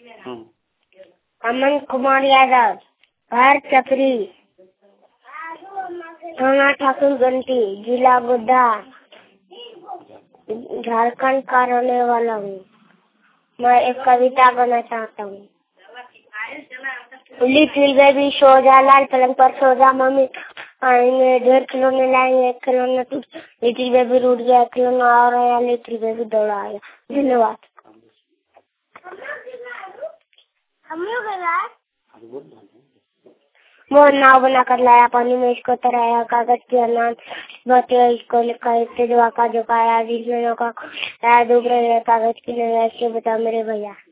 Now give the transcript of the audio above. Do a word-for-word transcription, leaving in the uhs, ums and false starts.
अमन कुमार यादव, घर चपरी, थाना ठाकुर गंटी, जिला गोड्डा, झारखंड का रहने वाला हूँ। मैं एक कविता गाना चाहता हूँ। लिटिल बेबी सो जा, लाल पलंग पर सो जा, मम्मी आएंगे ढेर खिलौने लाएंगे, एक खिलौना टूट, लिटिल बेबी रूठ गया, खिलौना और आया, लिटिल बेबी दौड़ा आया। धन्यवाद। मोहन नाव बना कर लाया, पानी में इसको तराया, कागज की अनाज बचे इसको लिखा, इससे जो का जो पाया, जिसमें का डूब रहे कागज की नहीं, ऐसे बता मेरे भैया।